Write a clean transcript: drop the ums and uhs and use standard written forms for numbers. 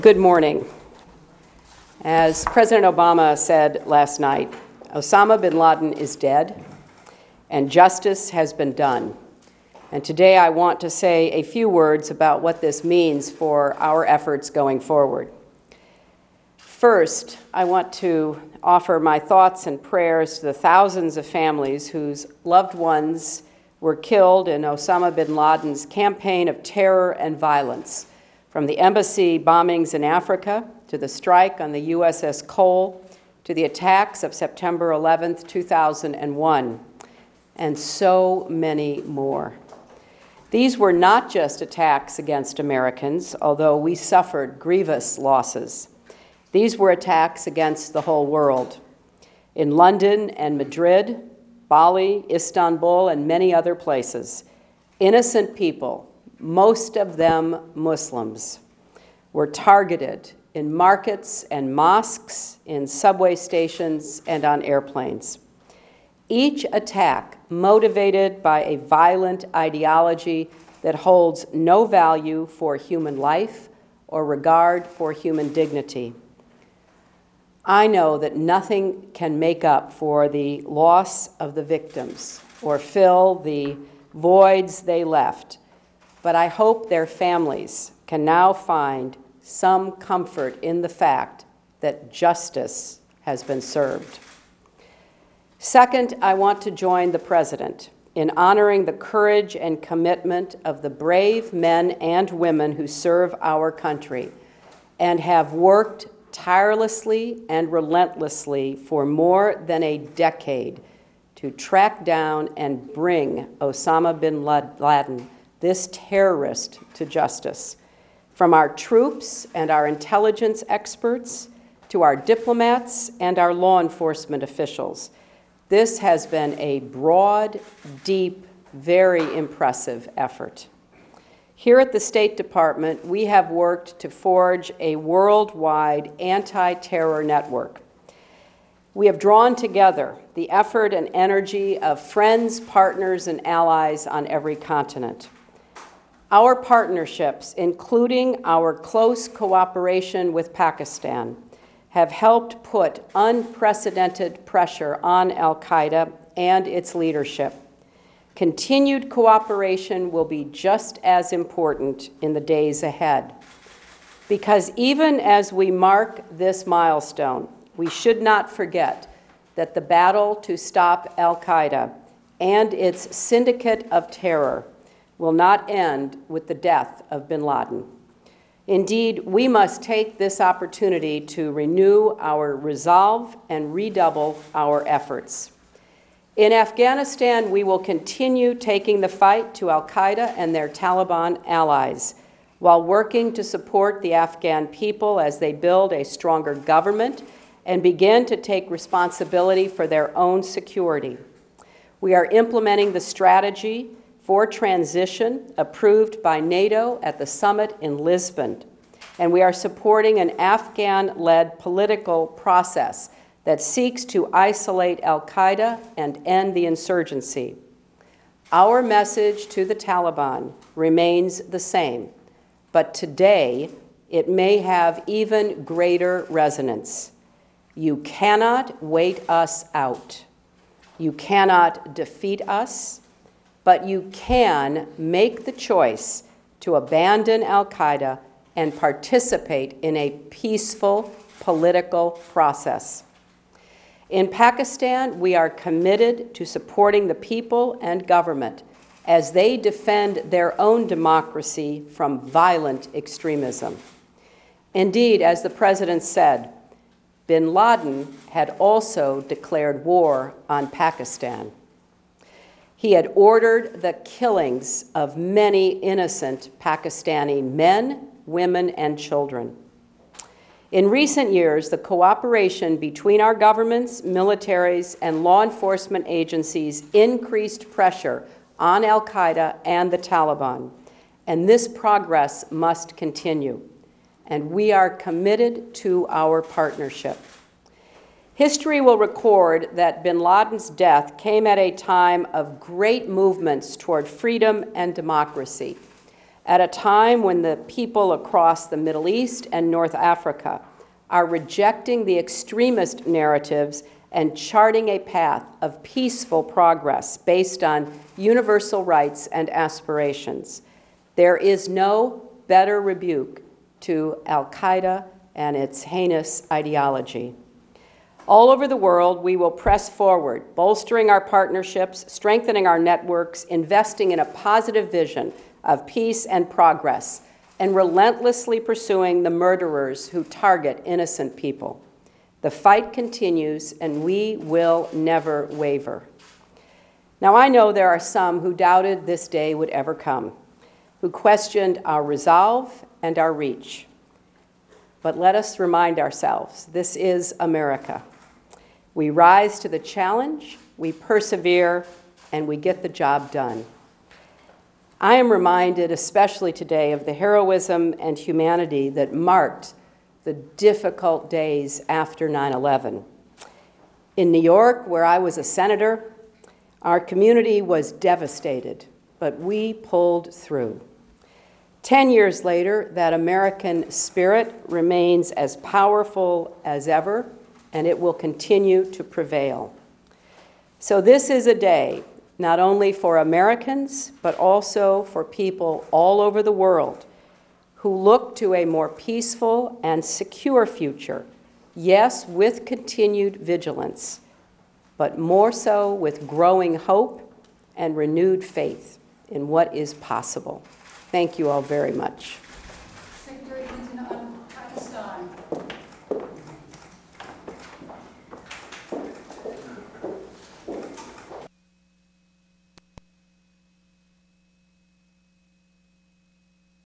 Good morning. As President Obama said last night, Osama bin Laden is dead and justice has been done. And today I want to say a few words about what this means for our efforts going forward. First, I want to offer my thoughts and prayers to the thousands of families whose loved ones were killed in Osama bin Laden's campaign of terror and violence, from the embassy bombings in Africa, to the strike on the USS Cole, to the attacks of September 11th, 2001, and so many more. These were not just attacks against Americans, although we suffered grievous losses. These were attacks against the whole world. In London and Madrid, Bali, Istanbul, and many other places, innocent people, most of them Muslims, were targeted in markets and mosques, in subway stations, and on airplanes. Each attack motivated by a violent ideology that holds no value for human life or regard for human dignity. I know that nothing can make up for the loss of the victims or fill the voids they left, but I hope their families can now find some comfort in the fact that justice has been served. Second, I want to join the President in honoring the courage and commitment of the brave men and women who serve our country and have worked tirelessly and relentlessly for more than a decade to track down and bring Osama bin Laden, this terrorist, to justice. From our troops and our intelligence experts to our diplomats and our law enforcement officials, this has been a broad, deep, very impressive effort. Here at the State Department, we have worked to forge a worldwide anti-terror network. We have drawn together the effort and energy of friends, partners, and allies on every continent. Our partnerships, including our close cooperation with Pakistan, have helped put unprecedented pressure on al-Qaeda and its leadership. Continued cooperation will be just as important in the days ahead, because even as we mark this milestone, we should not forget that the battle to stop al-Qaeda and its syndicate of terror will not end with the death of bin Laden. Indeed, we must take this opportunity to renew our resolve and redouble our efforts. In Afghanistan, we will continue taking the fight to al-Qaeda and their Taliban allies, while working to support the Afghan people as they build a stronger government and begin to take responsibility for their own security. We are implementing the strategy for transition approved by NATO at the summit in Lisbon, and we are supporting an Afghan-led political process that seeks to isolate al-Qaeda and end the insurgency. Our message to the Taliban remains the same, but today it may have even greater resonance. You cannot wait us out. You cannot defeat us, but you can make the choice to abandon al-Qaeda and participate in a peaceful political process. In Pakistan, we are committed to supporting the people and government as they defend their own democracy from violent extremism. Indeed, as the President said, bin Laden had also declared war on Pakistan. He had ordered the killings of many innocent Pakistani men, women, and children. In recent years, the cooperation between our governments, militaries, and law enforcement agencies increased pressure on al-Qaeda and the Taliban, and this progress must continue, and we are committed to our partnership. History will record that bin Laden's death came at a time of great movements toward freedom and democracy, at a time when the people across the Middle East and North Africa are rejecting the extremist narratives and charting a path of peaceful progress based on universal rights and aspirations. There is no better rebuke to al-Qaeda and its heinous ideology. All over the world, we will press forward, bolstering our partnerships, strengthening our networks, investing in a positive vision of peace and progress, and relentlessly pursuing the murderers who target innocent people. The fight continues, and we will never waver. Now, I know there are some who doubted this day would ever come, who questioned our resolve and our reach. But let us remind ourselves, this is America. We rise to the challenge, we persevere, and we get the job done. I am reminded, especially today, of the heroism and humanity that marked the difficult days after 9/11. In New York, where I was a senator, our community was devastated, but we pulled through. 10 years later, that American spirit remains as powerful as ever, and it will continue to prevail. So this is a day not only for Americans, but also for people all over the world who look to a more peaceful and secure future, yes, with continued vigilance, but more so with growing hope and renewed faith in what is possible. Thank you all very much.